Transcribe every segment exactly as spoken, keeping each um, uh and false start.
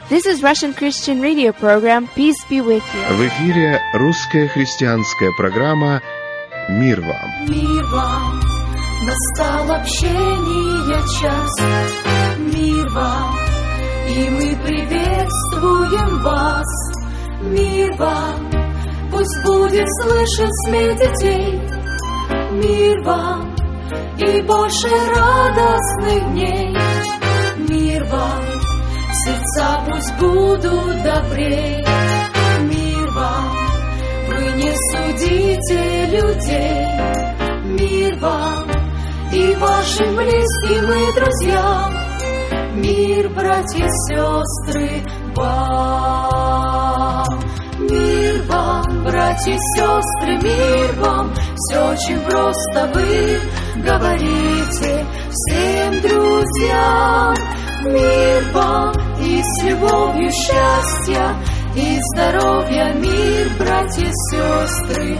This is Russian Christian radio program Peace be with you. В эфире русская христианская программа «Мир вам». Мир вам, настал общения час. Мир вам, и мы приветствуем вас. Мир вам, пусть будет слышен смех детей. Мир вам, и больше радостных дней. Мир вам, сердца пусть будут добрей. Мир вам, вы не судите людей. Мир вам и вашим близким и друзьям. Мир, братья и сестры, вам. Мир вам, братья и сестры, мир вам. Все очень просто вы говорите всем друзьям. Мир вам и с любовью счастья и здоровья. Мир, братья и сестры,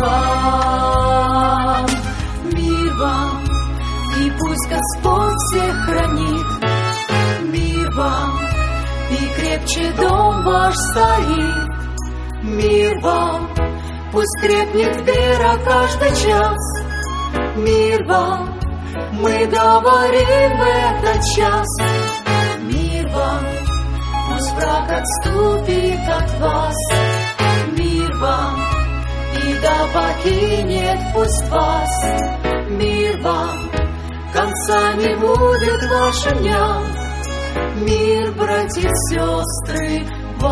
вам. Мир вам, и пусть Господь всех хранит. Мир вам, и крепче дом ваш стоит. Мир вам, пусть крепнет вера каждый час. Мир вам, мы говорим в этот час. Мир вам, пусть враг отступит от вас. Мир вам, и да покинет пусть вас. Мир вам, конца не будет вашим дням. Мир, братья и сестры,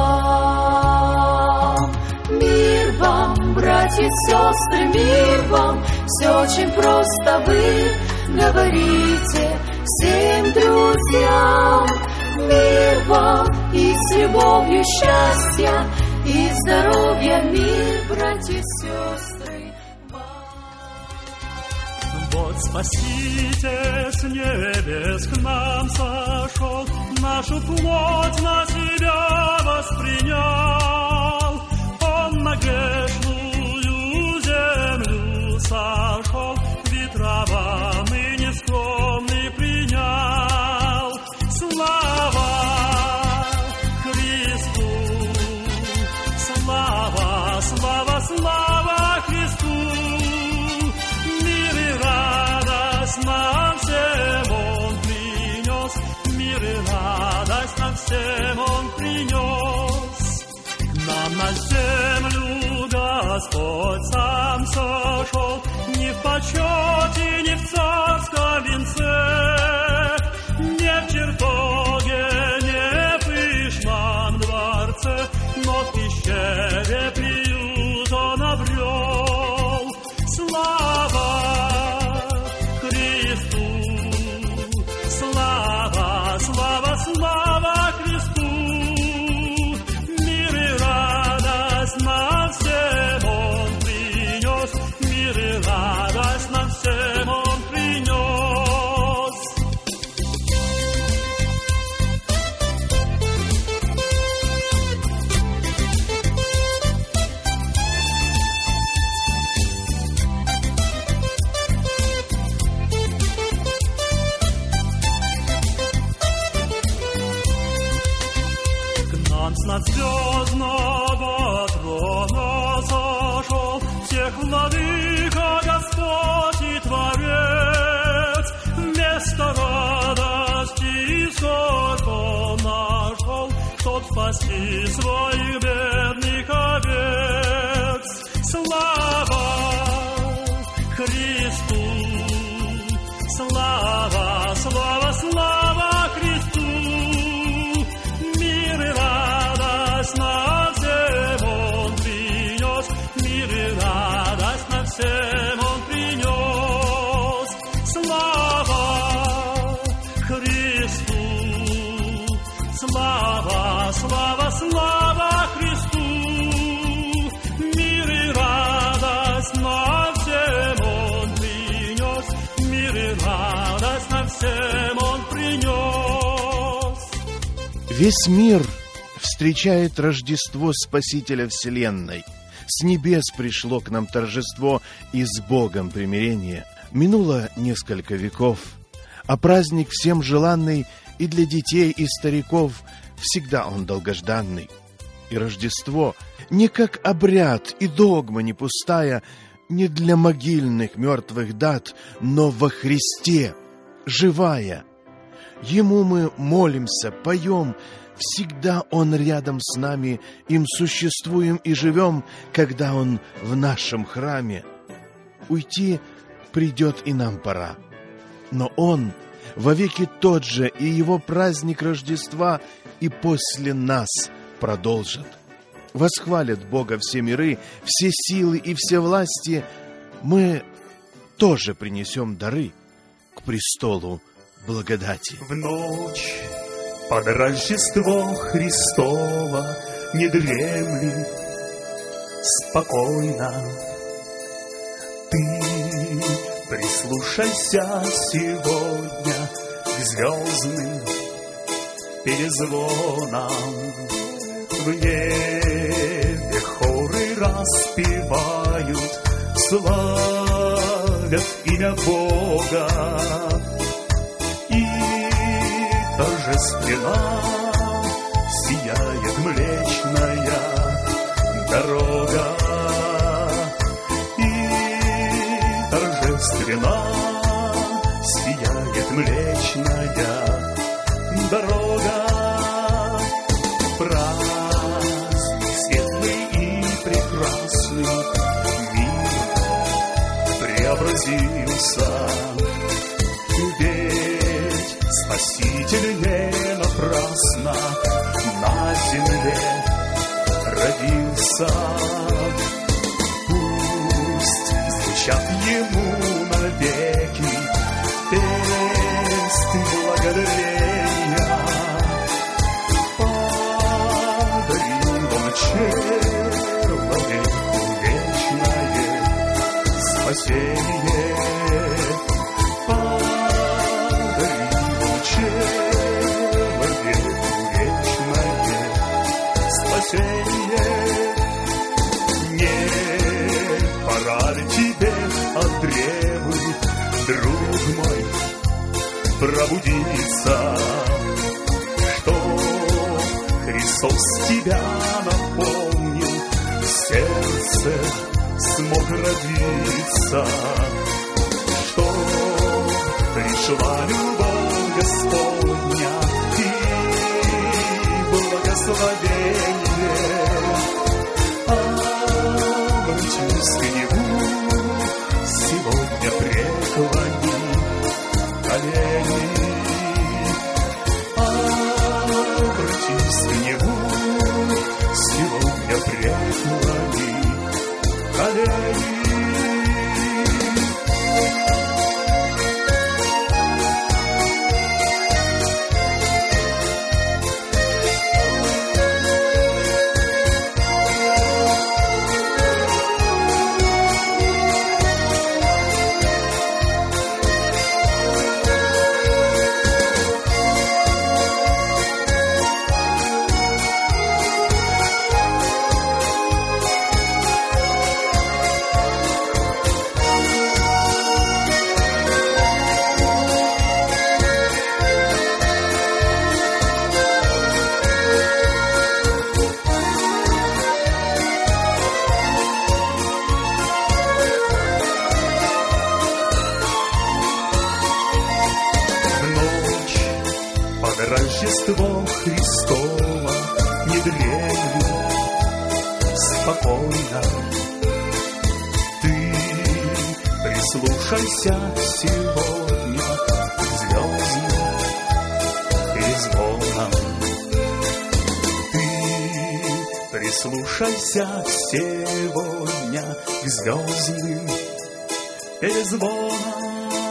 вам. Мир вам, братья и сестры, мир вам. Все очень просто вы говорите всем друзьям. Мир вам и с любовью счастья и здоровья. Мир, братья и сестры, вам. Вот Спаситель с небес к нам сошел, нашу плоть на себя воспринял. Он на грешную землю сошел, ведь раба ныне скромный принял. Слава Христу, слава, слава, слава Христу. Мир и радость нам всем Он принес, мир и радость нам всем Он принес. К нам на землю Господь сам сошел, не в почете, не в царском венце, не в чертоге, не в пышном дворце, но в пещере приют Он обрел. Слава Христу, слава, слава, слава Христу. Мир и радость нам всем Он принес, мир и радость нам всем Он принес. К нам с надзвездного трона сошел, всех владыка Господь и Творец. Вместо радости скорбь Он нашел, чтоб спасти своих бедных овец. Слава Христу, слава, слава, слава Христу. Мир и радость нам всем Он принес, мир и радость нам всем Он принес. Слава Христу, слава, слава, слава Христу. Мир и радость нам всем Он принес, мир и радость нам всем Он принес. Весь мир встречает Рождество Спасителя Вселенной. С небес пришло к нам торжество и с Богом примирение. Минуло несколько веков, а праздник всем желанный и для детей, и стариков всегда он долгожданный. И Рождество не как обряд и догма не пустая, не для могильных мертвых дат, но во Христе, живая. Ему мы молимся, поем, всегда Он рядом с нами, им существуем и живем, когда Он в нашем храме. Уйти придет и нам пора, но Он вовеки тот же, и Его праздник Рождества и после нас продолжит. Восхвалят Бога все миры, все силы и все власти. Мы тоже принесем дары к престолу благодати. В ночь под Рождество Христово не дремли спокойно. Ты прислушайся сегодня к звездным перезвонам. В небе хоры распевают, славят имя Бога. И торжественно сияет Млечная дорога. И торжественно сияет Млечная дорога. Праздник светлый и прекрасный, мир преобразился. Ведь Спаситель не напрасно на земле родился. Пусть звучат Ему навеки песни благодарения. Подарил Он человеку вечное спасение. Не пора ли тебе от древы, друг мой, пробудиться, что Христос тебя напомнил, в сердце смог родиться, что пришла любовь Господня и благословение. Обратись к Нему, сегодня преклони колени. Обратись к Нему, сегодня преклони колени. Рождество Христово не дремли спокойно. Ты прислушайся сегодня к звездным перезвонам. Ты прислушайся сегодня к звездным перезвонам.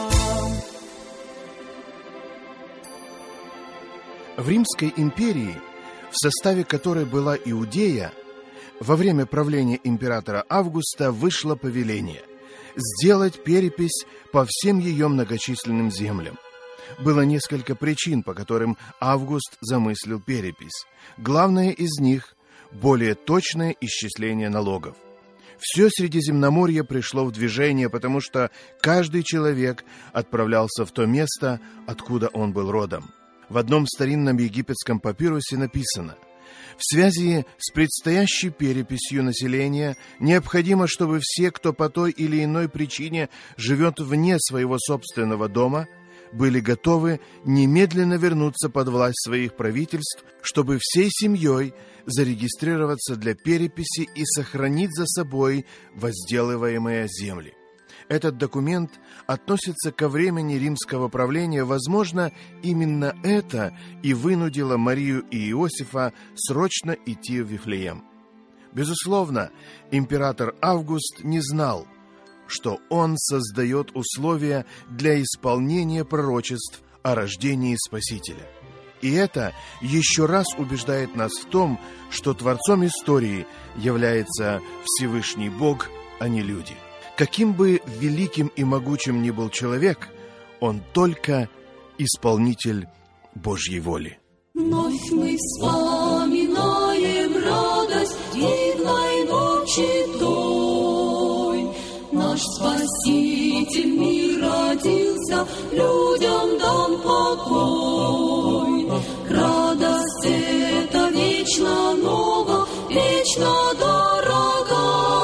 В Римской империи, в составе которой была Иудея, во время правления императора Августа вышло повеление сделать перепись по всем ее многочисленным землям. Было несколько причин, по которым Август замыслил перепись. Главное из них – более точное исчисление налогов. Все Средиземноморье пришло в движение, потому что каждый человек отправлялся в то место, откуда он был родом. В одном старинном египетском папирусе написано: в связи с предстоящей переписью населения необходимо, чтобы все, кто по той или иной причине живет вне своего собственного дома, были готовы немедленно вернуться под власть своих правительств, чтобы всей семьей зарегистрироваться для переписи и сохранить за собой возделываемые земли. Этот документ относится ко времени римского правления. Возможно, именно это и вынудило Марию и Иосифа срочно идти в Вифлеем. Безусловно, император Август не знал, что он создает условия для исполнения пророчеств о рождении Спасителя. И это еще раз убеждает нас в том, что творцом истории является Всевышний Бог, а не люди. Каким бы великим и могучим ни был человек, он только исполнитель Божьей воли. Вновь мы вспоминаем радость дивной ночи той. Наш Спаситель мир родился, людям дан покой. Радость эта вечно нова, вечно дорога.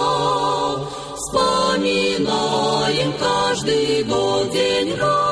Вспоминаем каждый год день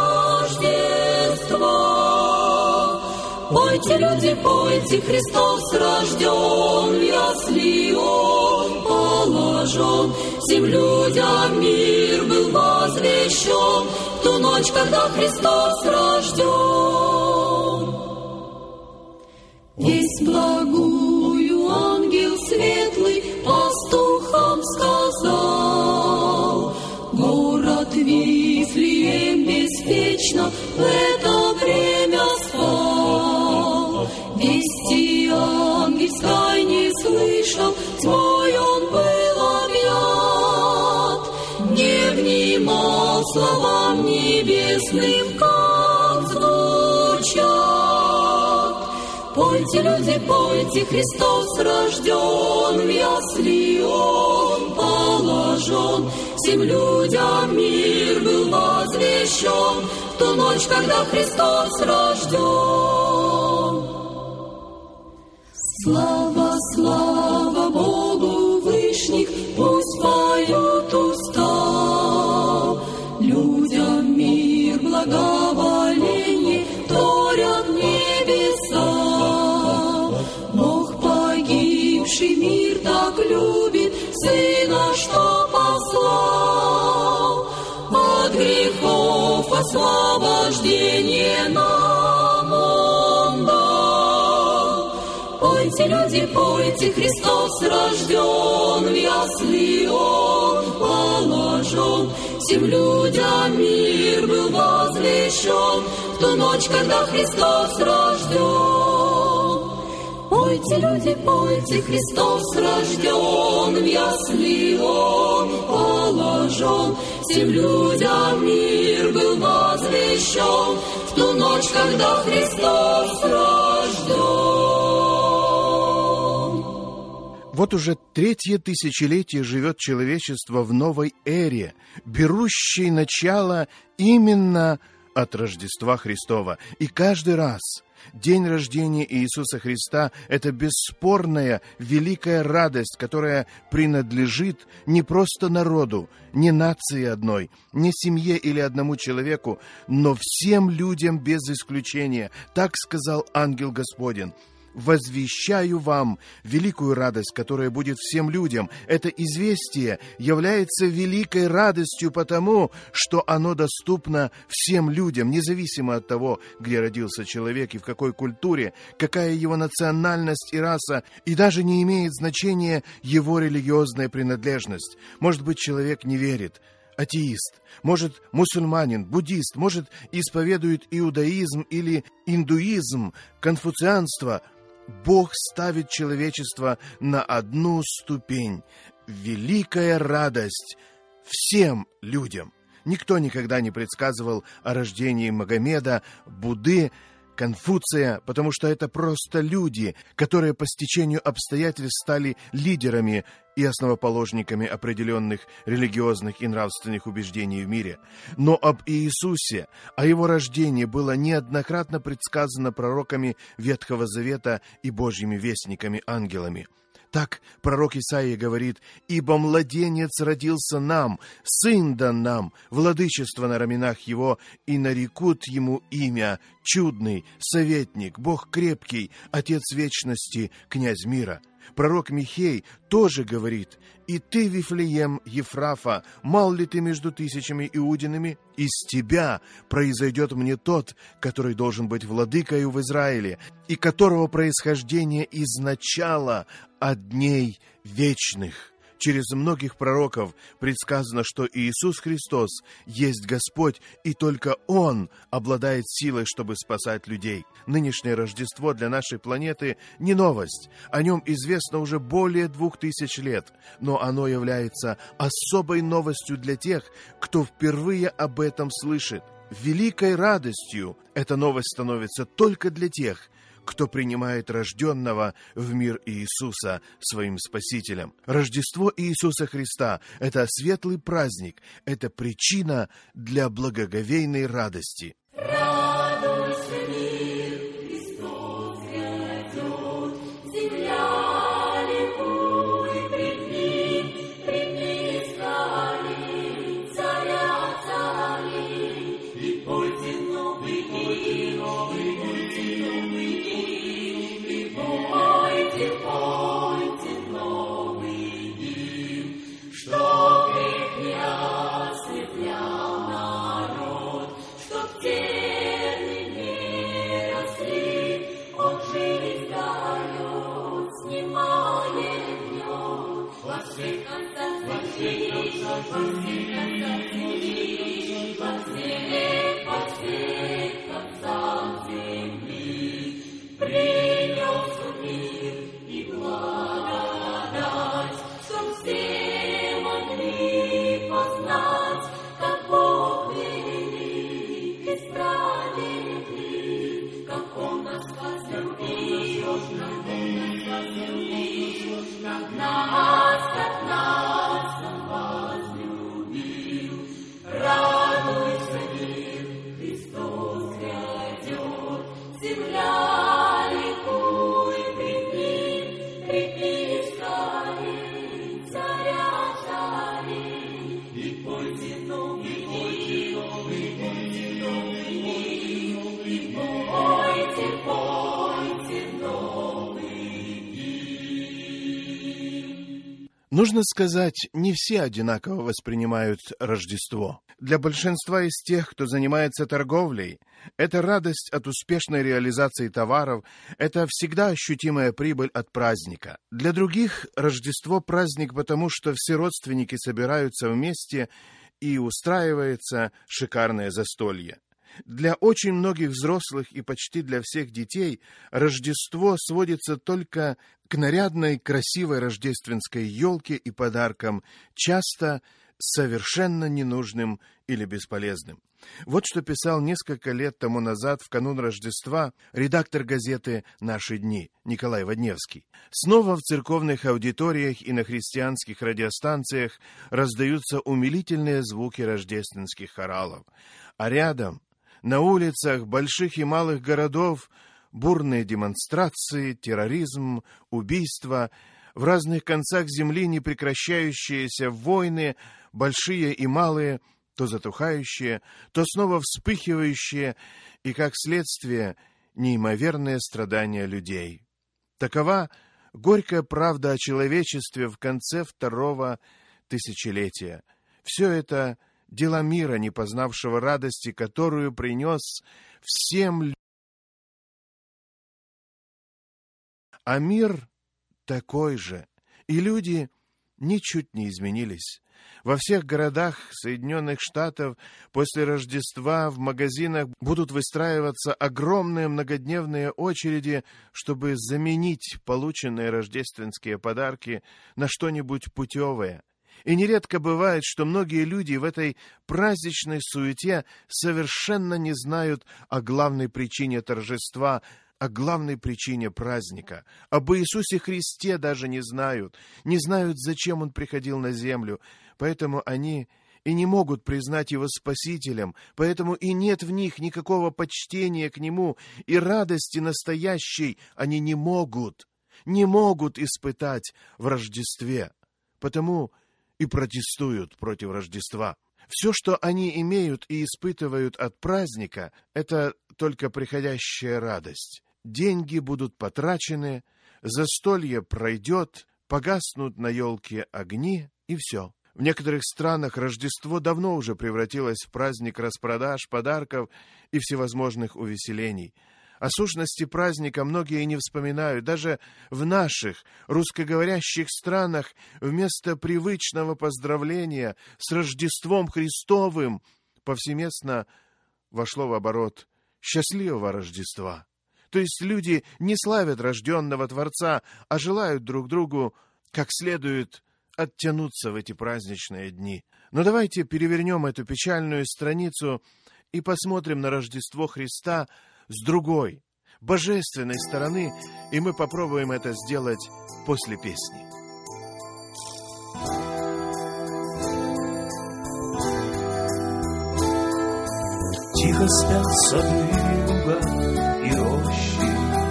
Рождества. Пойте, люди, пойте, Христос рожден, в ясли Он положен. Всем людям мир был возвещен в ту ночь, когда Христос рожден. Весть благую ангел светлый пастухам сказал: город Вифлеем беспечно в это время спал. Вести ангельской не слышал, тьмой он был объят, не внимал словам небесным, как звучат. Пойте, люди, пойте, Христос рожден, в ясли Он положен. Всем людям мир был возвещен в ту ночь, когда Христос рожден. Слава, слава Богу вышних, пусть поют уста. Людям мир, благоволение творят небеса. Бог погибший мир так любит, Сына, что послал. От грехов освобождение нам Он дал. Пойте, люди, пойте, Христос рожден, в ясли Он положен. Всем людям мир был возвещен в ту ночь, когда Христос рожден. Пойте, люди, пойте, Христос рожден, в ясли Он положен. Всем людям мир был возвещен в ту ночь, когда Христос рожден. Вот уже третье тысячелетие живет человечество в новой эре, берущей начало именно от Рождества Христова. И каждый раз день рождения Иисуса Христа – это бесспорная великая радость, которая принадлежит не просто народу, не нации одной, не семье или одному человеку, но всем людям без исключения. Так сказал ангел Господень: «Возвещаю вам великую радость, которая будет всем людям». Это известие является великой радостью потому, что оно доступно всем людям, независимо от того, где родился человек и в какой культуре, какая его национальность и раса, и даже не имеет значения его религиозная принадлежность. Может быть, человек не верит, атеист, может, мусульманин, буддист, может, исповедует иудаизм или индуизм, конфуцианство. Бог ставит человечество на одну ступень. Великая радость всем людям. Никто никогда не предсказывал о рождении Магомеда, Будды, Конфуция, потому что это просто люди, которые по стечению обстоятельств стали лидерами и основоположниками определенных религиозных и нравственных убеждений в мире. Но об Иисусе, о Его рождении было неоднократно предсказано пророками Ветхого Завета и Божьими вестниками-ангелами. Так пророк Исаия говорит: «Ибо младенец родился нам, сын дан нам, владычество на раменах его, и нарекут ему имя Чудный, Советник, Бог крепкий, Отец вечности, Князь мира». Пророк Михей тоже говорит: «И ты, Вифлеем Ефрафа, мал ли ты между тысячами иудинами? Из тебя произойдет мне тот, который должен быть владыкою в Израиле, и которого происхождение изначало от дней вечных». Через многих пророков предсказано, что Иисус Христос есть Господь, и только Он обладает силой, чтобы спасать людей. Нынешнее Рождество для нашей планеты не новость. О нем известно уже более двух тысяч лет, но оно является особой новостью для тех, кто впервые об этом слышит. Великой радостью эта новость становится только для тех, кто принимает рожденного в мир Иисуса своим Спасителем. Рождество Иисуса Христа – это светлый праздник, это причина для благоговейной радости. Радуйся, мир, Христос грядет, земля ликует пред Ним, пред Ним скорей, царя царей, и пойте новый день, новый Нужно сказать, не все одинаково воспринимают Рождество. Для большинства из тех, кто занимается торговлей, это радость от успешной реализации товаров, это всегда ощутимая прибыль от праздника. Для других Рождество – праздник, потому что все родственники собираются вместе и устраивается шикарное застолье. Для очень многих взрослых и почти для всех детей Рождество сводится только к нарядной, красивой рождественской елке и подаркам, часто совершенно ненужным или бесполезным. Вот что писал несколько лет тому назад, в канун Рождества, редактор газеты «Наши дни» Николай Водневский. Снова в церковных аудиториях и на христианских радиостанциях раздаются умилительные звуки рождественских хоралов. А рядом, на улицах больших и малых городов, бурные демонстрации, терроризм, убийства, в разных концах земли непрекращающиеся войны, большие и малые, то затухающие, то снова вспыхивающие, и, как следствие, неимоверные страдания людей. Такова горькая правда о человечестве в конце второго тысячелетия. Все это дела мира, не познавшего радости, которую принес всем людям. А мир такой же, и люди ничуть не изменились. Во всех городах Соединенных Штатов после Рождества в магазинах будут выстраиваться огромные многодневные очереди, чтобы заменить полученные рождественские подарки на что-нибудь путевое. И нередко бывает, что многие люди в этой праздничной суете совершенно не знают о главной причине торжества, о главной причине праздника. Об Иисусе Христе даже не знают, не знают, зачем Он приходил на землю. Поэтому они и не могут признать Его Спасителем, поэтому и нет в них никакого почтения к Нему, и радости настоящей они не могут, не могут испытать в Рождестве. Потому и протестуют против Рождества. Все, что они имеют и испытывают от праздника, это только приходящая радость. Деньги будут потрачены, застолье пройдет, погаснут на елке огни, и все. В некоторых странах Рождество давно уже превратилось в праздник распродаж, подарков и всевозможных увеселений. О сущности праздника многие не вспоминают. Даже в наших русскоговорящих странах вместо привычного поздравления с Рождеством Христовым повсеместно вошло в оборот «Счастливого Рождества». То есть люди не славят рожденного Творца, а желают друг другу как следует оттянуться в эти праздничные дни. Но давайте перевернем эту печальную страницу и посмотрим на Рождество Христа с другой, божественной стороны, и мы попробуем это сделать после песни. Тихо спят сады, луга и рощи,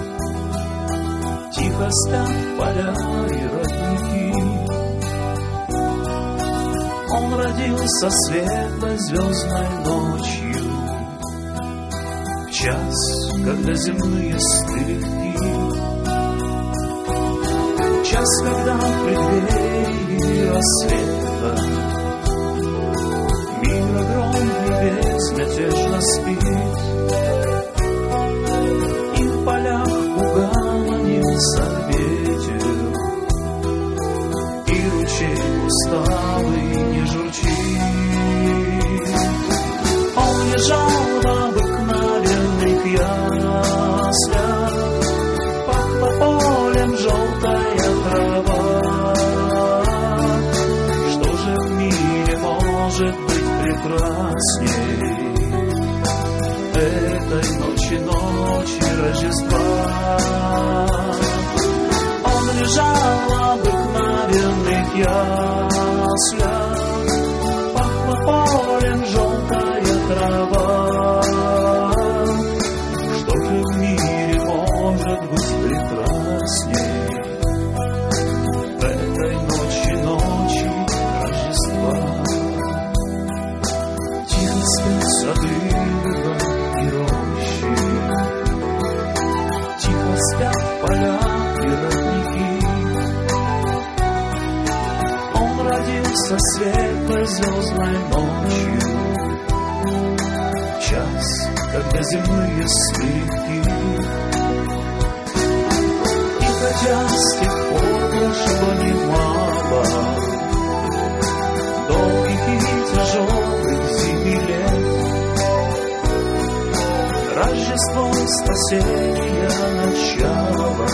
тихо спят поля и родники. Он родился светлой звездной ночью, в час, когда земные сны легки, в час, когда в преддверии рассвета мир огромный безмятежно спит, и в полях угомонился ветер, и ручей усталый не журчит. Он лежал в обыкновенных яслях, пахло полем желтая трава. Что же в мире может быть прекрасней этой ночи, ночи Рождества? Он лежал в обыкновенных яслях, пахло полем желтая трава. Что же в мире может быть прекрасней этой ночи, ночи Рождества? Тихо спят сады, луга и рощи, тихо спят поля и родники. Он родился светлой звездной ночью, в час, когда земные сны легки. И хотя с тех пор прошло немало долгих и тяжелых зимних лет, Рождество спасения начало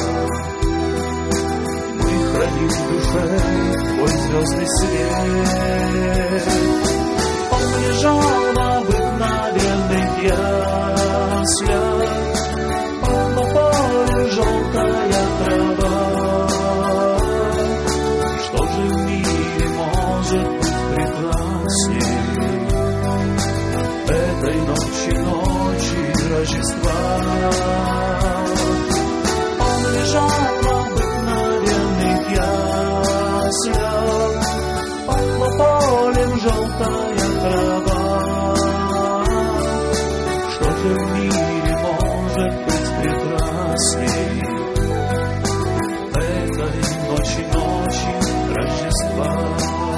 мы храним в душе твой звездный свет. Он лежал в обыкновенных яслях, пахло поле желтая трава. Что же в мире может быть прекрасней этой ночи, ночи Рождества? Он лежал в обыкновенных яслях, пахло полем желтая трава. Что же в мире может быть прекрасней этой ночи, ночи Рождества?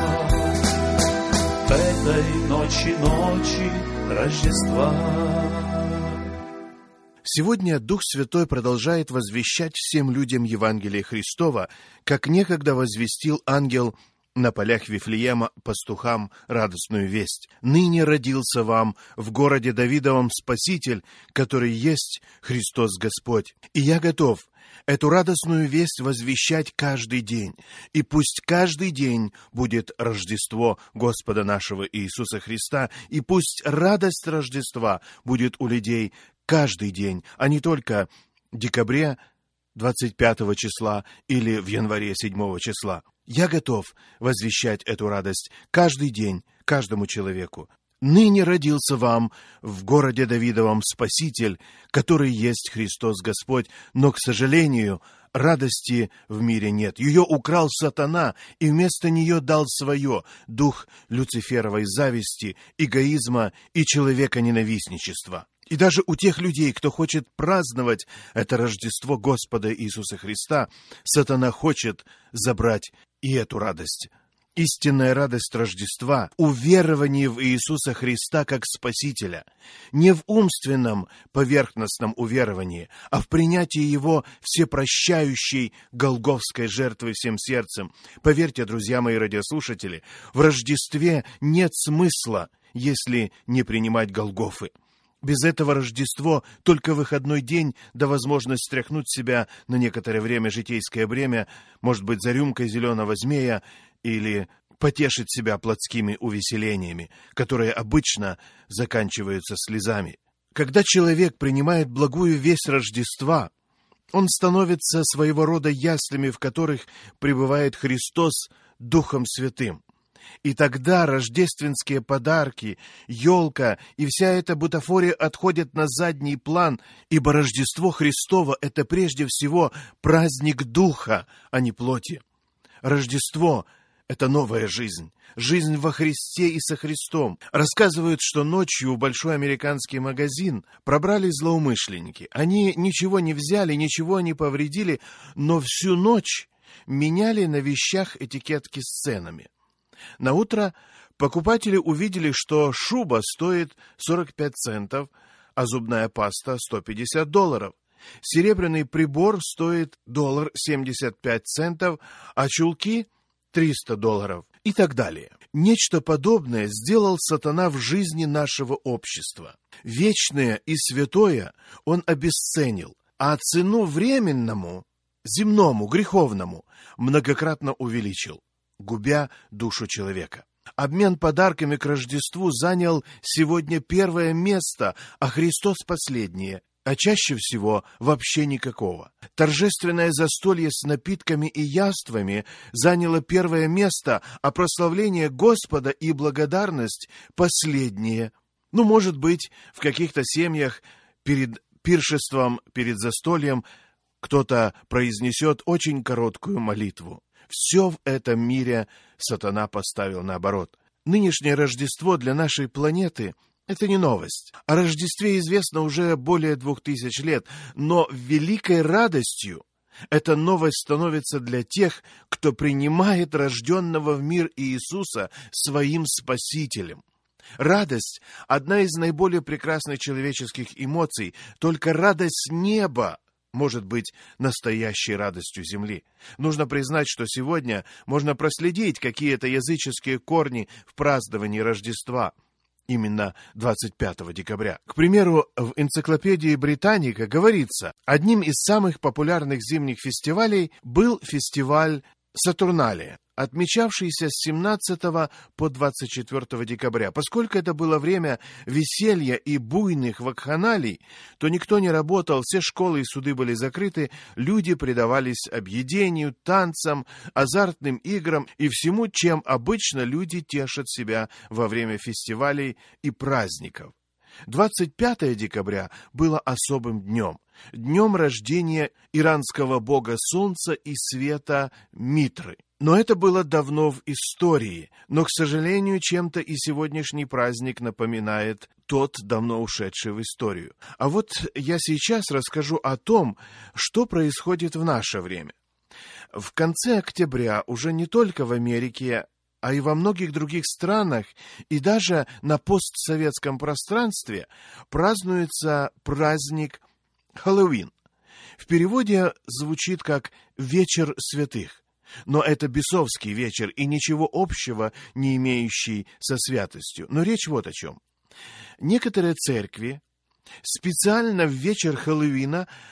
Этой ночи, ночи Рождества. Сегодня Дух Святой продолжает возвещать всем людям Евангелие Христова, как некогда возвестил ангел на полях Вифлеема пастухам радостную весть. «Ныне родился вам в городе Давидовом Спаситель, который есть Христос Господь. И я готов эту радостную весть возвещать каждый день. И пусть каждый день будет Рождество Господа нашего Иисуса Христа, и пусть радость Рождества будет у людей каждый день, а не только в декабре двадцать пятого числа или в январе седьмого числа. Я готов возвещать эту радость каждый день, каждому человеку. Ныне родился вам в городе Давидовом Спаситель, который есть Христос Господь, но, к сожалению, радости в мире нет. Ее украл сатана, и вместо нее дал свое дух люциферовой зависти, эгоизма и человеконенавистничества. И даже у тех людей, кто хочет праздновать это Рождество Господа Иисуса Христа, сатана хочет забрать и эту радость. Истинная радость Рождества – уверование в Иисуса Христа как Спасителя. Не в умственном, поверхностном уверовании, а в принятии Его всепрощающей голгофской жертвы всем сердцем. Поверьте, друзья мои радиослушатели, в Рождестве нет смысла, если не принимать Голгофы. Без этого Рождество только выходной день, да возможность стряхнуть себя на некоторое время житейское бремя, может быть, за рюмкой зеленого змея, или потешить себя плотскими увеселениями, которые обычно заканчиваются слезами. Когда человек принимает благую весть Рождества, он становится своего рода яслями, в которых пребывает Христос Духом Святым. И тогда рождественские подарки, елка и вся эта бутафория отходят на задний план, ибо Рождество Христово – это прежде всего праздник Духа, а не плоти. Рождество – это новая жизнь, жизнь во Христе и со Христом. Рассказывают, что ночью в большой американский магазин пробрались злоумышленники. Они ничего не взяли, ничего не повредили, но всю ночь меняли на вещах этикетки с ценами. Наутро покупатели увидели, что шуба стоит сорок пять центов, а зубная паста сто пятьдесят долларов. Серебряный прибор стоит доллар семьдесят пять центов, а чулки – триста долларов и так далее. Нечто подобное сделал сатана в жизни нашего общества. Вечное и святое он обесценил, а цену временному, земному, греховному многократно увеличил, губя душу человека. Обмен подарками к Рождеству занял сегодня первое место, а Христос последнее, а чаще всего вообще никакого. Торжественное застолье с напитками и яствами заняло первое место, а прославление Господа и благодарность последнее. Ну, может быть, в каких-то семьях перед пиршеством, перед застольем кто-то произнесет очень короткую молитву. Все в этом мире сатана поставил наоборот. Нынешнее Рождество для нашей планеты – это не новость. О Рождестве известно уже более двух тысяч лет, но великой радостью эта новость становится для тех, кто принимает рожденного в мир Иисуса своим Спасителем. Радость – одна из наиболее прекрасных человеческих эмоций, только радость неба может быть настоящей радостью земли. Нужно признать, что сегодня можно проследить какие-то языческие корни в праздновании Рождества. Именно двадцать пятого декабря. К примеру, в энциклопедии Британика говорится, одним из самых популярных зимних фестивалей был фестиваль Сатурналия, отмечавшийся с семнадцатого по двадцать четвёртого декабря. Поскольку это было время веселья и буйных вакханалий, то никто не работал, все школы и суды были закрыты, люди предавались объедению, танцам, азартным играм и всему, чем обычно люди тешат себя во время фестивалей и праздников. двадцать пятого декабря было особым днем, днем рождения иранского бога солнца и света Митры. Но это было давно в истории, но, к сожалению, чем-то и сегодняшний праздник напоминает тот, давно ушедший в историю. А вот я сейчас расскажу о том, что происходит в наше время. В конце октября уже не только в Америке, а и во многих других странах, и даже на постсоветском пространстве празднуется праздник Хэллоуин. В переводе звучит как «Вечер святых». Но это бесовский вечер и ничего общего не имеющий со святостью. Но речь вот о чем. Некоторые церкви специально в вечер Хэллоуина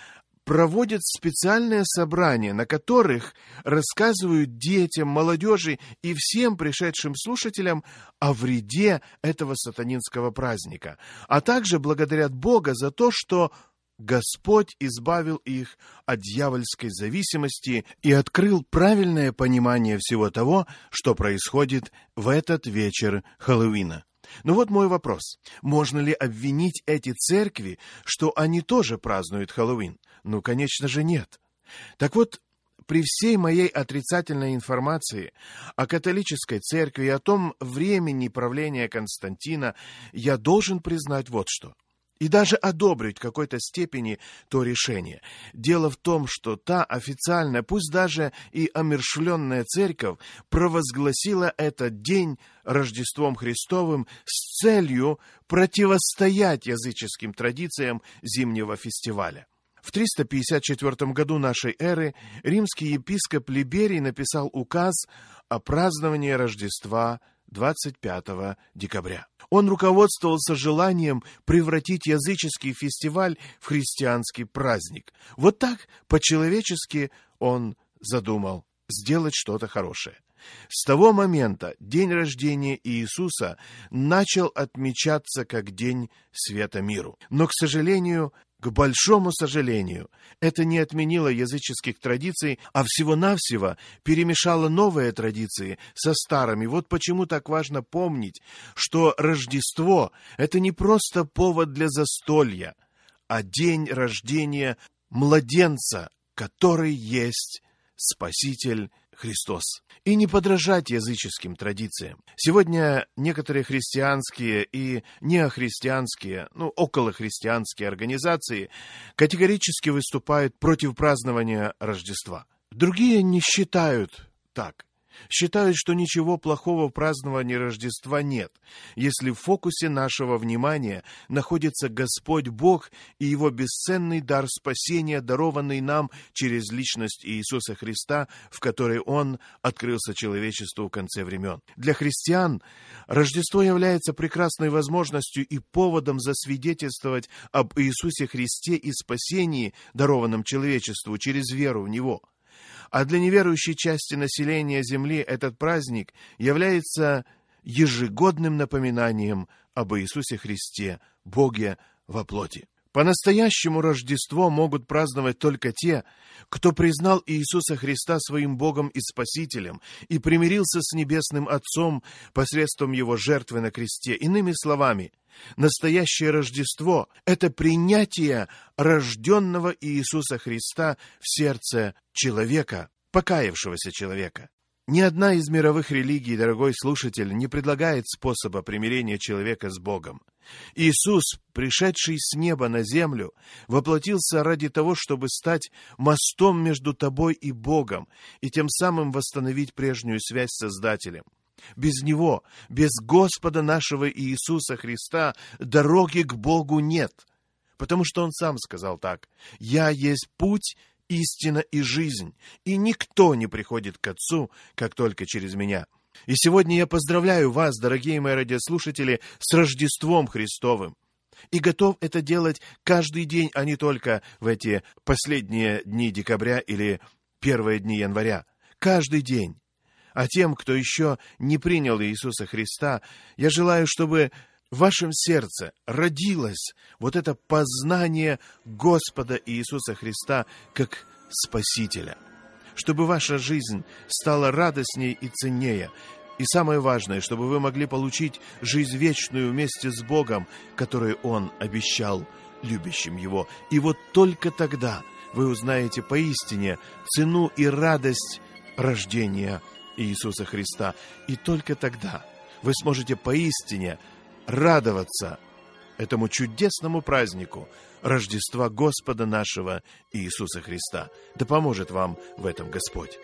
проводят специальные собрания, на которых рассказывают детям, молодежи и всем пришедшим слушателям о вреде этого сатанинского праздника, а также благодарят Бога за то, что Господь избавил их от дьявольской зависимости и открыл правильное понимание всего того, что происходит в этот вечер Хэллоуина. Но вот мой вопрос. Можно ли обвинить эти церкви, что они тоже празднуют Хэллоуин? Ну, конечно же, нет. Так вот, при всей моей отрицательной информации о католической церкви и о том времени правления Константина, я должен признать вот что. И даже одобрить в какой-то степени то решение. Дело в том, что та официальная, пусть даже и омершвленная церковь, провозгласила этот день Рождеством Христовым с целью противостоять языческим традициям зимнего фестиваля. В триста пятьдесят четвёртом году нашей эры римский епископ Либерий написал указ о праздновании Рождества двадцать пятого декабря. Он руководствовался желанием превратить языческий фестиваль в христианский праздник. Вот так, по-человечески, он задумал сделать что-то хорошее. С того момента день рождения Иисуса начал отмечаться как день света миру. Но, к сожалению, к большому сожалению, это не отменило языческих традиций, а всего-навсего перемешало новые традиции со старыми. Вот почему так важно помнить, что Рождество – это не просто повод для застолья, а день рождения младенца, который есть Спаситель Христос. И не подражать языческим традициям. Сегодня некоторые христианские и неохристианские, ну, околохристианские организации категорически выступают против празднования Рождества. Другие не считают так. Считают, что ничего плохого в праздновании Рождества нет, если в фокусе нашего внимания находится Господь Бог и Его бесценный дар спасения, дарованный нам через личность Иисуса Христа, в которой Он открылся человечеству в конце времен. Для христиан Рождество является прекрасной возможностью и поводом засвидетельствовать об Иисусе Христе и спасении, дарованном человечеству через веру в Него. А для неверующей части населения Земли этот праздник является ежегодным напоминанием об Иисусе Христе, Боге во плоти. По-настоящему Рождество могут праздновать только те, кто признал Иисуса Христа своим Богом и Спасителем и примирился с Небесным Отцом посредством Его жертвы на кресте. Иными словами, настоящее Рождество – это принятие рожденного Иисуса Христа в сердце человека, покаявшегося человека. Ни одна из мировых религий, дорогой слушатель, не предлагает способа примирения человека с Богом. Иисус, пришедший с неба на землю, воплотился ради того, чтобы стать мостом между тобой и Богом и тем самым восстановить прежнюю связь с Создателем. Без Него, без Господа нашего Иисуса Христа, дороги к Богу нет, потому что Он сам сказал так: «Я есть путь, истина и жизнь, и никто не приходит к Отцу, как только через Меня». И сегодня я поздравляю вас, дорогие мои радиослушатели, с Рождеством Христовым. И готов это делать каждый день, а не только в эти последние дни декабря или первые дни января. Каждый день. А тем, кто еще не принял Иисуса Христа, я желаю, чтобы в вашем сердце родилось вот это познание Господа Иисуса Христа как Спасителя. Чтобы ваша жизнь стала радостней и ценнее. И самое важное, чтобы вы могли получить жизнь вечную вместе с Богом, которую Он обещал любящим Его. И вот только тогда вы узнаете поистине цену и радость рождения Иисуса Христа. И только тогда вы сможете поистине радоваться этому чудесному празднику Рождества Господа нашего Иисуса Христа. Да поможет вам в этом Господь.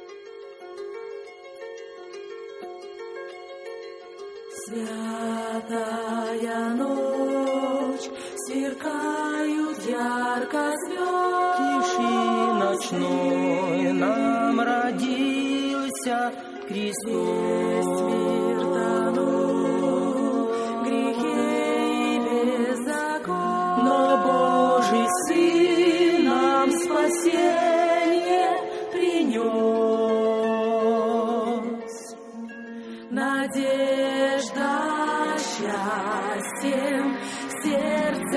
Святая ночь, сверкают ярко звезд. Тиши ночной нам родился Христос. Мир тону, грехи и беззаконие, Но Божий Сын нам спасение принес. Надежда счастьем сердце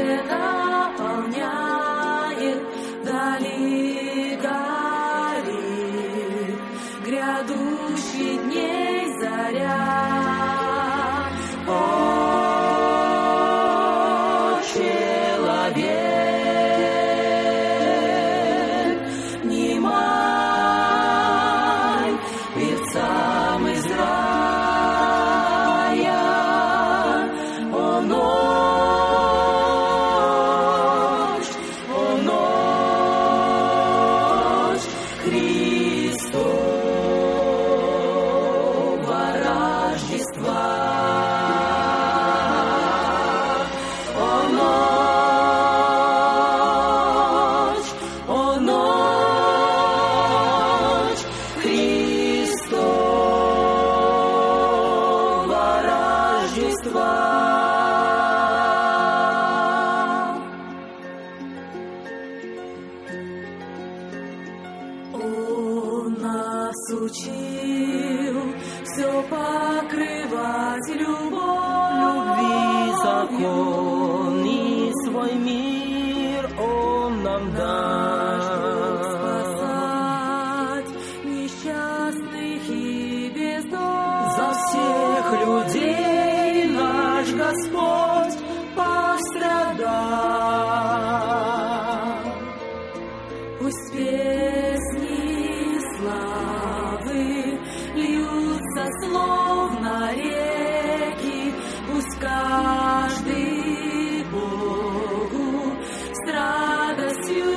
наполняет, вдали горит грядущий дней заря. О, человек, внимай, пред самым из рая, о ночь, о ночь, Христова Рождества. О ночь, о ночь, Христова Рождества. Он нас учил все покрывать любовь, Любви закон и свой мир Он нам даст. спасать несчастных и бездомных. За всех людей наш Господь пострадал. Пусть песни славы льются словно реки, пусть каждый Богу с радостью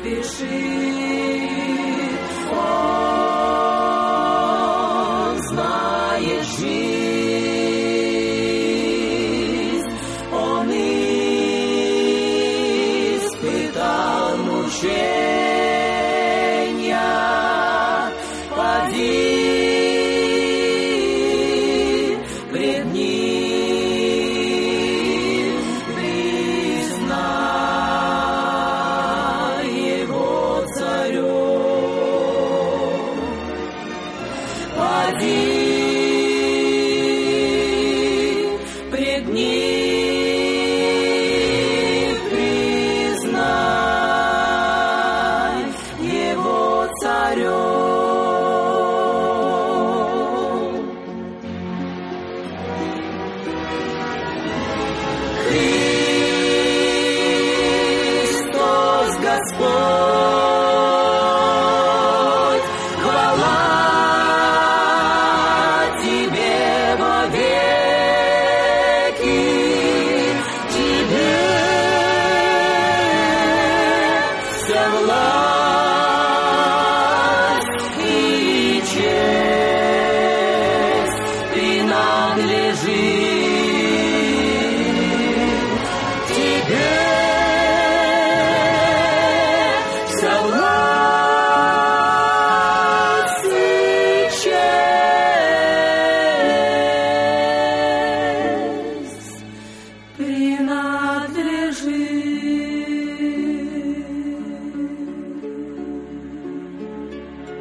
спешит. Он знает жизнь, Он испытал мучения. Поди пред Ним, признай Его царем. Поди пред Ним, признай Его царем. Христос Господь, хвала Тебе вовеки, Тебе вся власть и честь принадлежит. Тебе вся власть и честь принадлежит.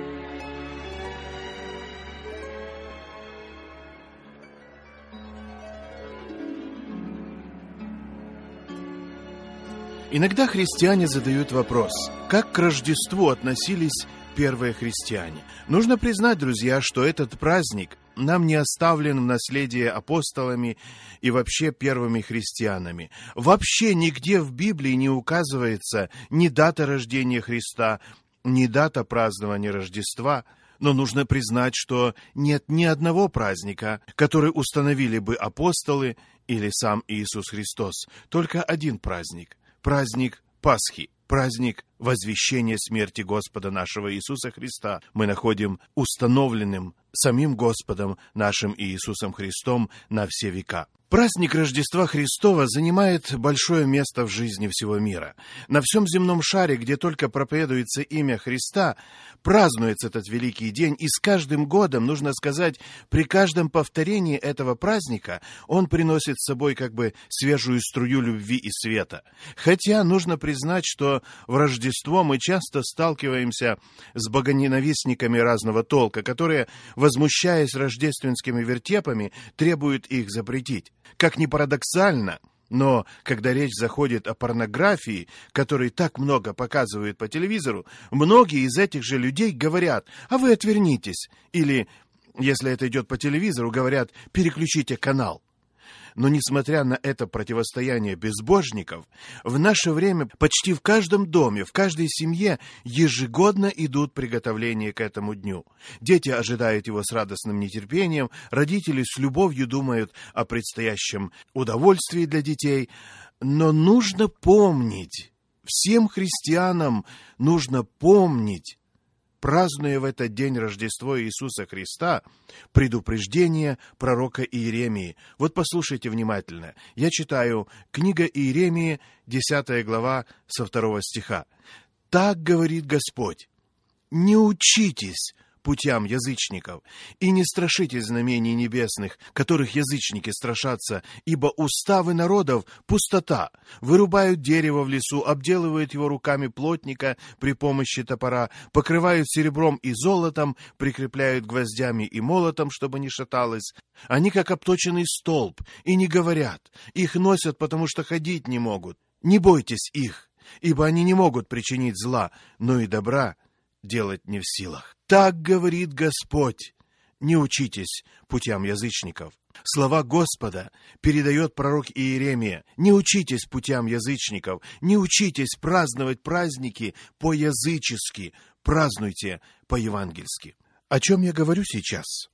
Иногда христиане задают вопрос, как к Рождеству относились первые христиане. Нужно признать, друзья, что этот праздник нам не оставлен в наследие апостолами и вообще первыми христианами. Вообще нигде в Библии не указывается ни дата рождения Христа, ни дата празднования Рождества. Но нужно признать, что нет ни одного праздника, который установили бы апостолы или сам Иисус Христос. Только один праздник – праздник Пасхи, праздник возвещения смерти Господа нашего Иисуса Христа мы находим установленным самим Господом нашим Иисусом Христом на все века. Праздник Рождества Христова занимает большое место в жизни всего мира. На всем земном шаре, где только проповедуется имя Христа, празднуется этот великий день, и с каждым годом, нужно сказать, при каждом повторении этого праздника он приносит с собой как бы свежую струю любви и света. Хотя нужно признать, что в Рождество Рождество мы часто сталкиваемся с богоненавистниками разного толка, которые, возмущаясь рождественскими вертепами, требуют их запретить. Как ни парадоксально, но когда речь заходит о порнографии, которой так много показывают по телевизору, многие из этих же людей говорят: «А вы отвернитесь», или, если это идет по телевизору, говорят: «Переключите канал». Но, несмотря на это противостояние безбожников, в наше время почти в каждом доме, в каждой семье ежегодно идут приготовления к этому дню. Дети ожидают его с радостным нетерпением, родители с любовью думают о предстоящем удовольствии для детей. Но нужно помнить, всем христианам нужно помнить, празднуя в этот день Рождество Иисуса Христа, предупреждение пророка Иеремии. Вот послушайте внимательно. Я читаю книга Иеремии, десятая глава, со второго стиха. «Так говорит Господь: не учитесь путям язычников, и не страшитесь знамений небесных, которых язычники страшатся, ибо уставы народов — пустота. Вырубают дерево в лесу, обделывают его руками плотника при помощи топора, покрывают серебром и золотом, прикрепляют гвоздями и молотом, чтобы не шаталось. Они как обточенный столб, и не говорят. Их носят, потому что ходить не могут. Не бойтесь их, ибо они не могут причинить зла, но и добра делать не в силах. Так говорит Господь: не учитесь путям язычников». Слова Господа передает пророк Иеремия: не учитесь путям язычников, не учитесь праздновать праздники по-язычески, празднуйте по-евангельски. О чем я говорю сейчас?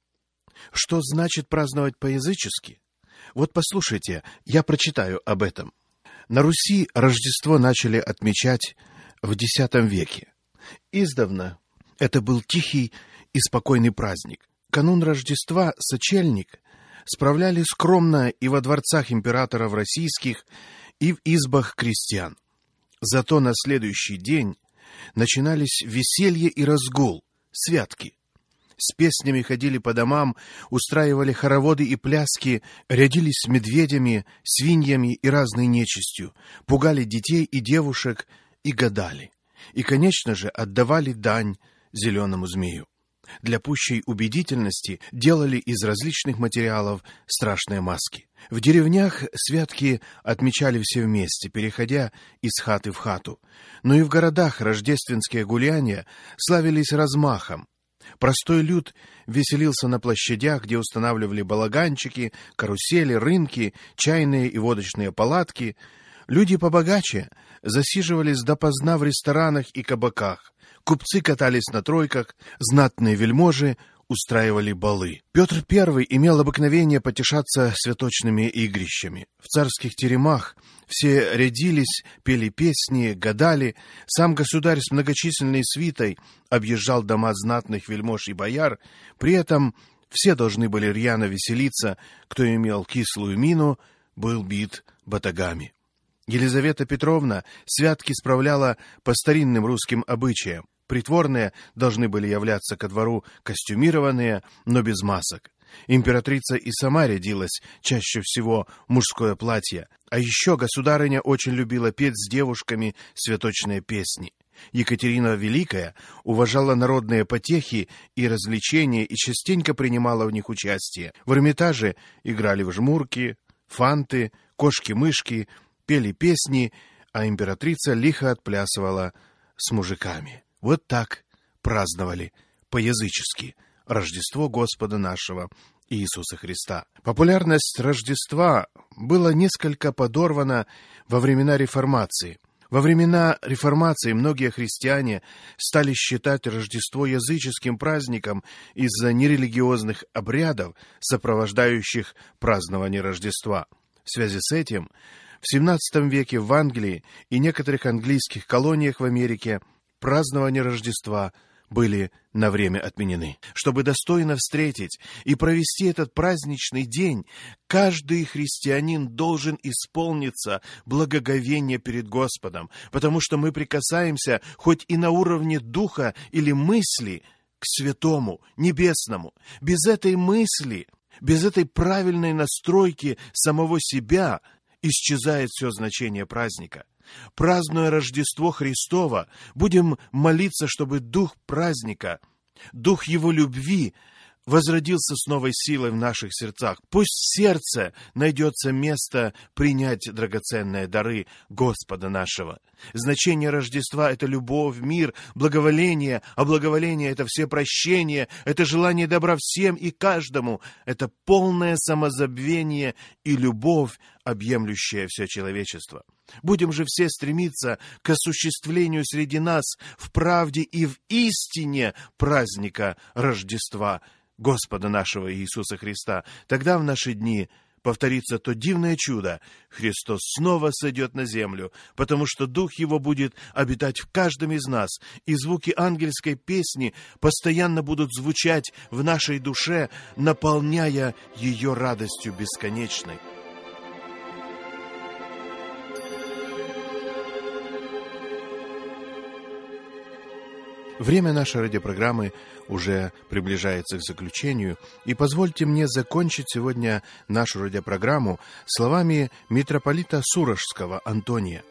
Что значит праздновать по-язычески? Вот послушайте, я прочитаю об этом. На Руси Рождество начали отмечать в десятом веке. Издавна это был тихий и спокойный праздник. Канун Рождества сочельник справляли скромно и во дворцах императоров российских, и в избах крестьян. Зато на следующий день начинались веселье и разгул, святки. С песнями ходили по домам, устраивали хороводы и пляски, рядились с медведями, свиньями и разной нечистью, пугали детей и девушек и гадали. И, конечно же, отдавали дань зеленому змею. Для пущей убедительности делали из различных материалов страшные маски. В деревнях святки отмечали все вместе, переходя из хаты в хату. Но и в городах рождественские гуляния славились размахом. Простой люд веселился на площадях, где устанавливали балаганчики, карусели, рынки, чайные и водочные палатки. Люди побогаче засиживались допоздна в ресторанах и кабаках. Купцы катались на тройках, знатные вельможи устраивали балы. Петр Первый имел обыкновение потешаться святочными игрищами. В царских теремах все рядились, пели песни, гадали. Сам государь с многочисленной свитой объезжал дома знатных вельмож и бояр. При этом все должны были рьяно веселиться. Кто имел кислую мину, был бит батагами. Елизавета Петровна святки справляла по старинным русским обычаям. Притворные должны были являться ко двору костюмированные, но без масок. Императрица и сама рядилась чаще всего в мужское платье. А еще государыня очень любила петь с девушками святочные песни. Екатерина Великая уважала народные потехи и развлечения и частенько принимала в них участие. В Эрмитаже играли в жмурки, фанты, кошки-мышки, пели песни, а императрица лихо отплясывала с мужиками. Вот так праздновали по-язычески Рождество Господа нашего Иисуса Христа. Популярность Рождества была несколько подорвана во времена Реформации. Во времена Реформации многие христиане стали считать Рождество языческим праздником из-за нерелигиозных обрядов, сопровождающих празднование Рождества. В связи с этим в семнадцатом веке в Англии и некоторых английских колониях в Америке празднования Рождества были на время отменены. Чтобы достойно встретить и провести этот праздничный день, каждый христианин должен исполниться благоговения перед Господом, потому что мы прикасаемся, хоть и на уровне духа или мысли, к святому, небесному. Без этой мысли, без этой правильной настройки самого себя исчезает все значение праздника. Празднуя Рождество Христово, будем молиться, чтобы дух праздника, дух Его любви возродился с новой силой в наших сердцах. Пусть в сердце найдется место принять драгоценные дары Господа нашего. Значение Рождества — это любовь, мир, благоволение, а благоволение — это всепрощение, это желание добра всем и каждому, это полное самозабвение и любовь, объемлющая все человечество. Будем же все стремиться к осуществлению среди нас в правде и в истине праздника Рождества Господа нашего Иисуса Христа. Тогда в наши дни повторится то дивное чудо. Христос снова сойдет на землю, потому что Дух Его будет обитать в каждом из нас, и звуки ангельской песни постоянно будут звучать в нашей душе, наполняя ее радостью бесконечной. Время нашей радиопрограммы уже приближается к заключению, и позвольте мне закончить сегодня нашу радиопрограмму словами митрополита Суражского Антония.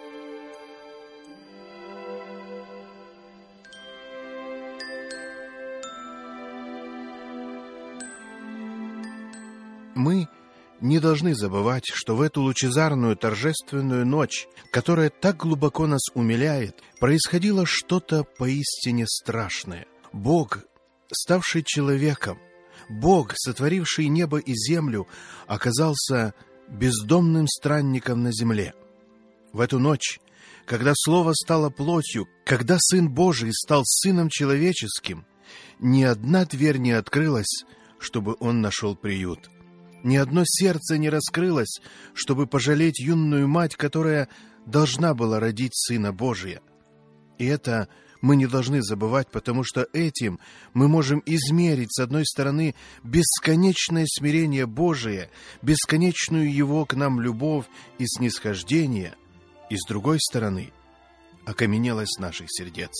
Мы не должны забывать, что в эту лучезарную торжественную ночь, которая так глубоко нас умиляет, происходило что-то поистине страшное. Бог, ставший человеком, Бог, сотворивший небо и землю, оказался бездомным странником на земле. В эту ночь, когда Слово стало плотью, когда Сын Божий стал Сыном человеческим, ни одна дверь не открылась, чтобы Он нашел приют. Ни одно сердце не раскрылось, чтобы пожалеть юную мать, которая должна была родить Сына Божия. И это мы не должны забывать, потому что этим мы можем измерить, с одной стороны, бесконечное смирение Божие, бесконечную Его к нам любовь и снисхождение, и, с другой стороны, окаменелость наших сердец.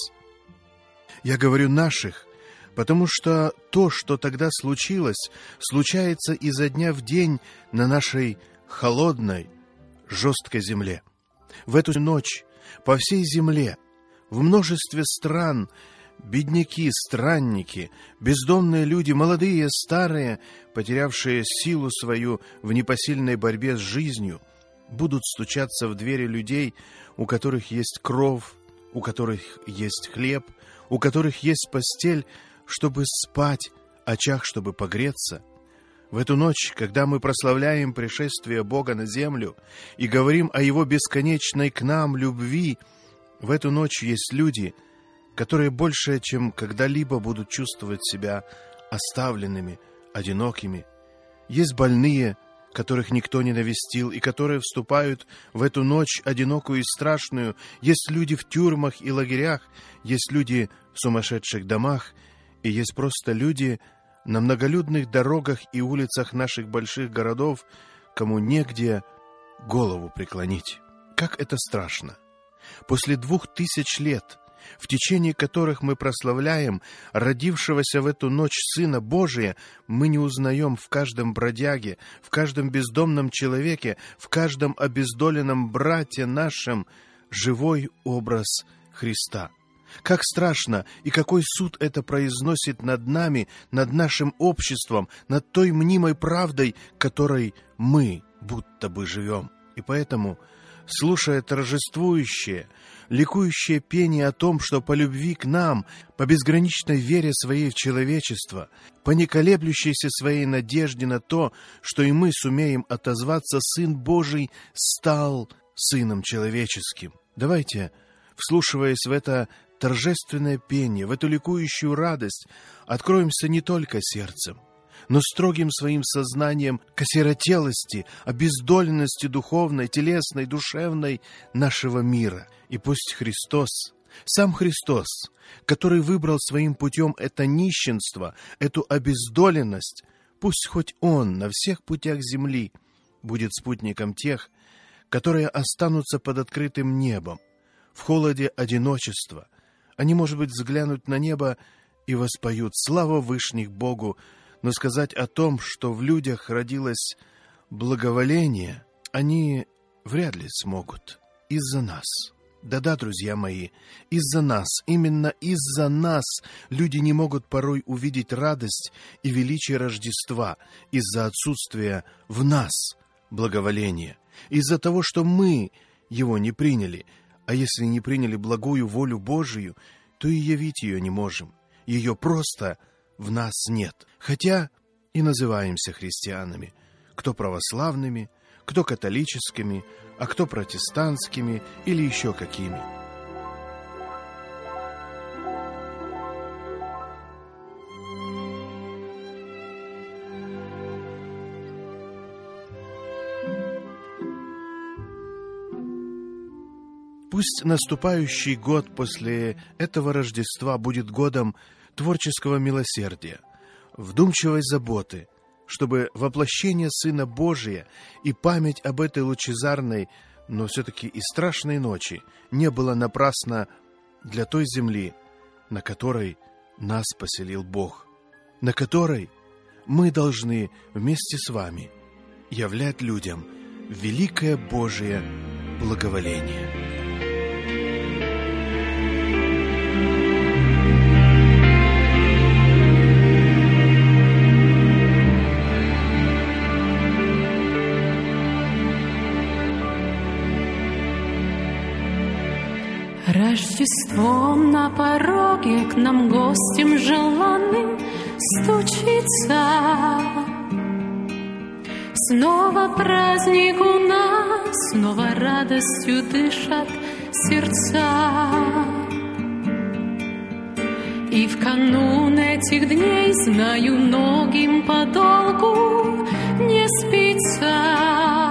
Я говорю «наших», потому что то, что тогда случилось, случается изо дня в день на нашей холодной, жесткой земле. В эту ночь по всей земле, в множестве стран, бедняки, странники, бездомные люди, молодые, старые, потерявшие силу свою в непосильной борьбе с жизнью, будут стучаться в двери людей, у которых есть кров, у которых есть хлеб, у которых есть постель, чтобы спать, очаг, чтобы погреться. В эту ночь, когда мы прославляем пришествие Бога на землю и говорим о Его бесконечной к нам любви, в эту ночь есть люди, которые больше, чем когда-либо будут чувствовать себя оставленными, одинокими. Есть больные, которых никто не навестил, и которые вступают в эту ночь одинокую и страшную. Есть люди в тюрьмах и лагерях, есть люди в сумасшедших домах, и есть просто люди на многолюдных дорогах и улицах наших больших городов, кому негде голову преклонить. Как это страшно! После двух тысяч лет, в течение которых мы прославляем родившегося в эту ночь Сына Божия, мы не узнаем в каждом бродяге, в каждом бездомном человеке, в каждом обездоленном брате нашем живой образ Христа. Как страшно и какой суд это произносит над нами, над нашим обществом, над той мнимой правдой, которой мы будто бы живем. И поэтому, слушая торжествующее, ликующее пение о том, что по любви к нам, по безграничной вере своей в человечество, по неколеблющейся своей надежде на то, что и мы сумеем отозваться, Сын Божий стал Сыном человеческим. Давайте, вслушиваясь в это торжественное пение, в эту ликующую радость, откроемся не только сердцем, но строгим своим сознанием к осиротелости, обездоленности духовной, телесной, душевной нашего мира. И пусть Христос, сам Христос, который выбрал своим путем это нищенство, эту обездоленность, пусть хоть Он на всех путях земли будет спутником тех, которые останутся под открытым небом, в холоде одиночества. Они, может быть, взглянут на небо и воспоют слава Вышних Богу, но сказать о том, что в людях родилось благоволение, они вряд ли смогут. из-за нас. Да-да, друзья мои, из-за нас, именно из-за нас люди не могут порой увидеть радость и величие Рождества из-за отсутствия в нас благоволения, из-за того, что мы его не приняли, а если не приняли благую волю Божию, то и явить ее не можем. Ее просто в нас нет, хотя и называемся христианами, кто православными, кто католическими, а кто протестантскими или еще какими. Пусть наступающий год после этого Рождества будет годом творческого милосердия, вдумчивой заботы, чтобы воплощение Сына Божия и память об этой лучезарной, но все-таки и страшной ночи не было напрасно для той земли, на которой нас поселил Бог, на которой мы должны вместе с вами являть людям великое Божие благоволение. Рождеством на пороге к нам гостем желанным стучится. Снова праздник у нас, снова радостью дышат сердца. И в канун этих дней, знаю, многим подолгу не спится.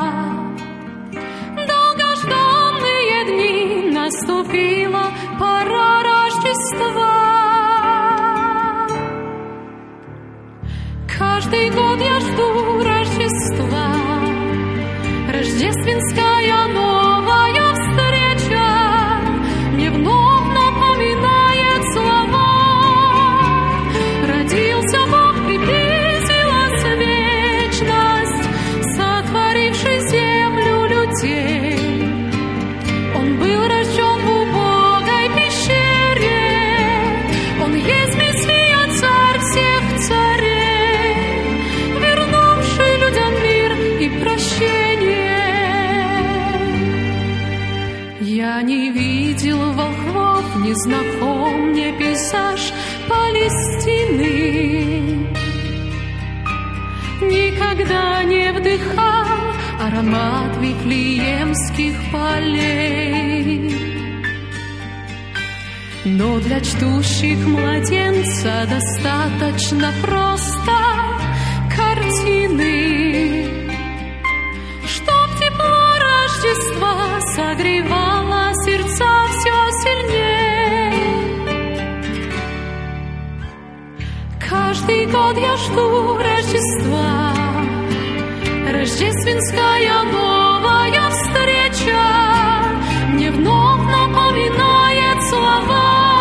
Наступила пора Рождества. Каждый год я жду Рождества, рождественская новая встреча мне вновь напоминает слова. Родился Бог, приблизилась вечность, сотворивший землю людей. Я не видел волхвов, не знаком мне пейзаж Палестины. Никогда не вдыхал аромат вифлеемских полей. Но для чтущих младенца достаточно просто картины, чтоб тепло Рождества согревало сердца все сильнее. Каждый год я жду Рождества, рождественская новая встреча мне вновь напоминает слова.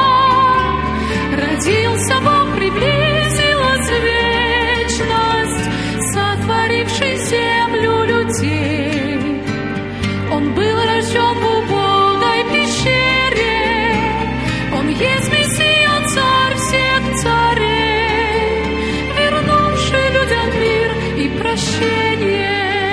Родился Бог, приблизилась вечность, сотворивший землю людей. Он был рожден в убогой пещере, Он есть Мессия, Царь всех царей, вернувший людям мир и прощение.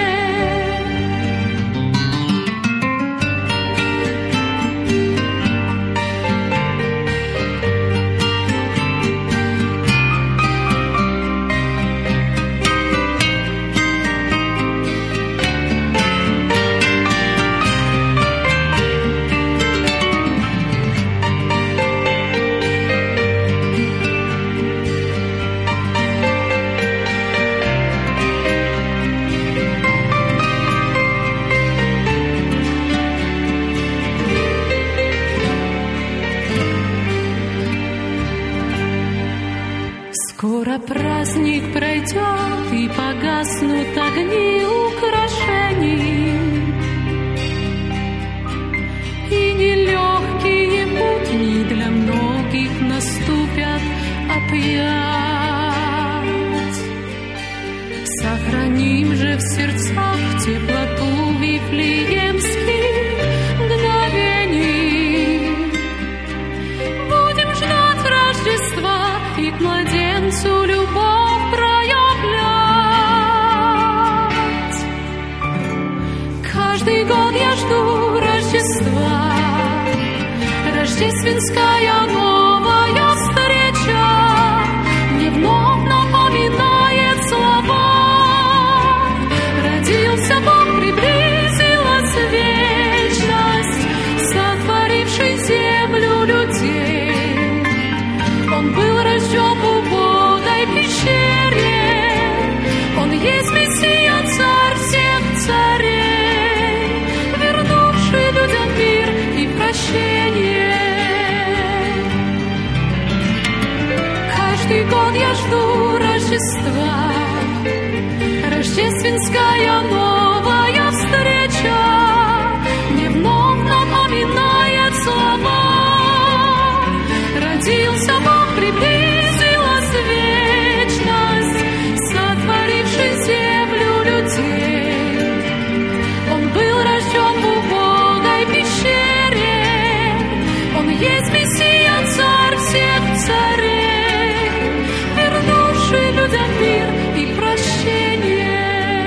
Скоро праздник пройдет, и погаснут огни украшений, и нелегкие будни для многих наступят опять. Сохраним же в сердцах теплоту вифлеемских Рождественская новая встреча мне вновь напоминает слова. Родился Бог, приблизилась вечность, сотворивший землю людей. Он был рожден в убогой пещере, Он есть Мессия, Царь всех царей, вернувший людям мир и прощение. Каждый год я жду Рождества, рождественская новая встреча мне вновь напоминает слова. Родился Бог, приблизилась вечность, сотворивший землю людей. Он был рожден в убогой пещере, Он есть Мессия, Царь всех царей, вернувший людям мир и прощение.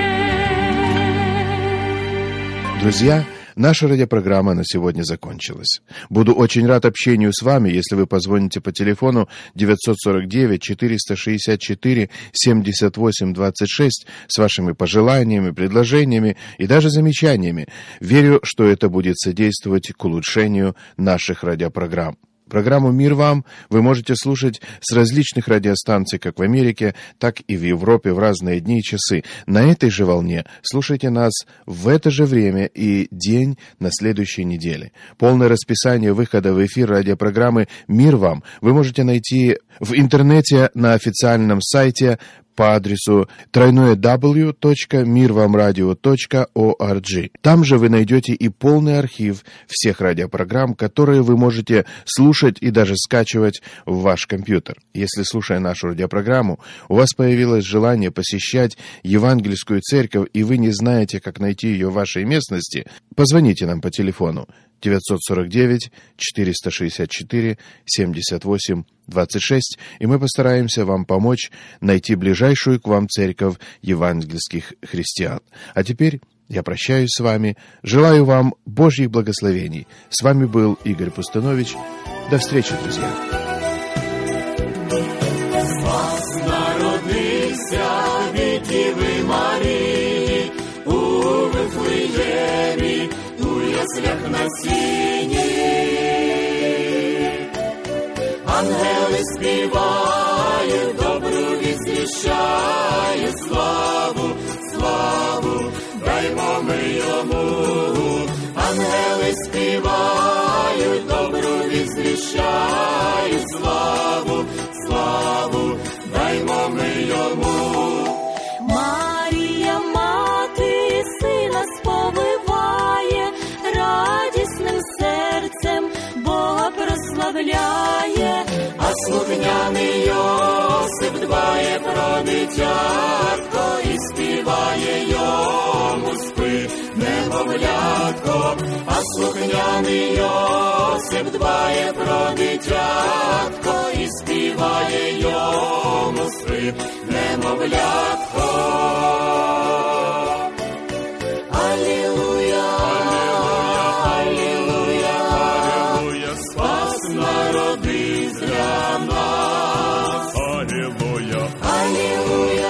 Друзья, наша радиопрограмма на сегодня закончилась. Буду очень рад общению с вами, если вы позвоните по телефону девятьсот сорок девять четыреста шестьдесят четыре семьдесят восемь двадцать шесть с вашими пожеланиями, предложениями и даже замечаниями. Верю, что это будет содействовать к улучшению наших радиопрограмм. Программу «Мир вам» вы можете слушать с различных радиостанций, как в Америке, так и в Европе в разные дни и часы. На этой же волне слушайте нас в это же время и день на следующей неделе. Полное расписание выхода в эфир радиопрограммы «Мир вам» вы можете найти в интернете на официальном сайте по адресу дабл ю дабл ю дабл ю точка мир вам радио точка орг. Там же вы найдете и полный архив всех радиопрограмм, которые вы можете слушать и даже скачивать в ваш компьютер. Если, слушая нашу радиопрограмму, у вас появилось желание посещать Евангельскую церковь, и вы не знаете, как найти ее в вашей местности, позвоните нам по телефону девятьсот сорок девять четыреста шестьдесят четыре семьдесят восемь двадцать шесть, и мы постараемся вам помочь найти ближайшую к вам церковь евангельских христиан. А теперь я прощаюсь с вами, желаю вам Божьих благословений. С вами был Игорь Пустынович. До встречи, друзья. Спас народився від Діви Марії у Вифлеємі, у яслях на сіні. Ангели співають, добру візвіщають, славу, славу, даймо ми йому. Ангели співають, добру візвіщають, славу, славу, даймо ми йому. Марія, мати, сина сповиває, радісним серцем Бога прославляє. А слухняний Йосип дбає про дитятко і співає йому, спи, немовлятко. А слухняний Йосип дбає про дитятко і співає йому, спи, немовлятко. Алілуя, алілуя, алілуя, спас народився для нас. Алілуя, алілуя,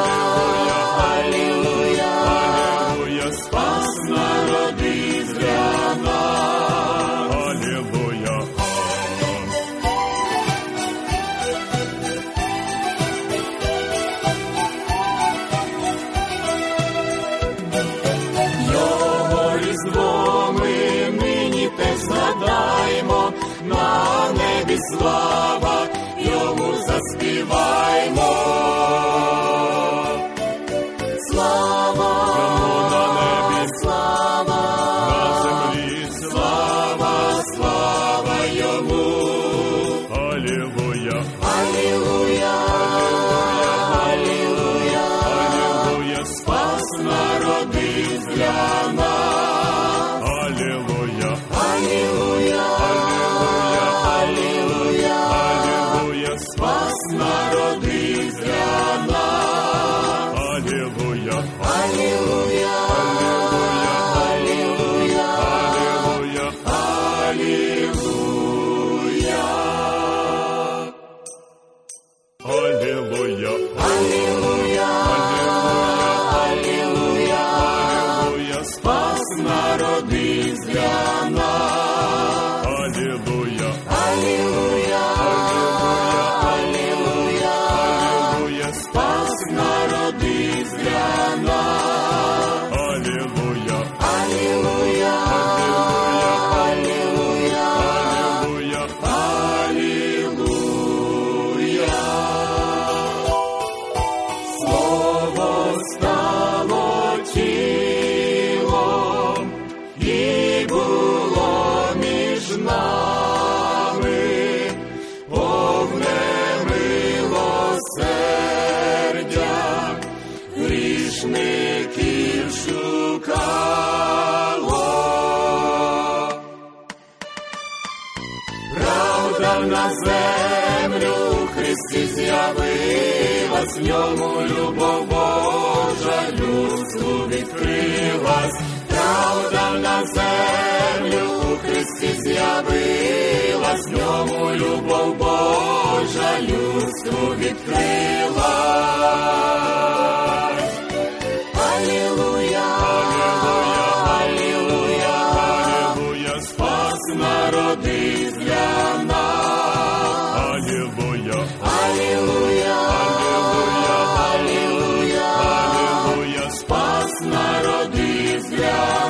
алілуя, алілуя, спас народився для нас. Алілуя. Його різдво ми нині теж згадаймо, на небі слава, йому заспіваймо. Слава, йому на небі, слава, на землі, слава, слава йому. Алілуя, алілуя, алілуя, алілуя, спас народився для нас. Алілуя, алілуя, алілуя, алілуя, алілуя, спас народився. Алілуя, Алілуя, Алілуя, Алілуя, спас народився для нас. Алілуя, Алілуя, Алілуя, Алілуя, Алілуя. Слово стало тілом і було між нами, повне милосердя, грішників шукало. Правда на землю в Христі з'явилась, в ньому любов Божа людству відкрилась. Правда на землю у Христі з'явилась, в ньому любов Божа людству відкрилась. Алілуя, Алілуя, Алілуя, спас народився для нас. Алілуя, Алілуя, Алілуя, Алілуя, Алілуя, спас народився для нас.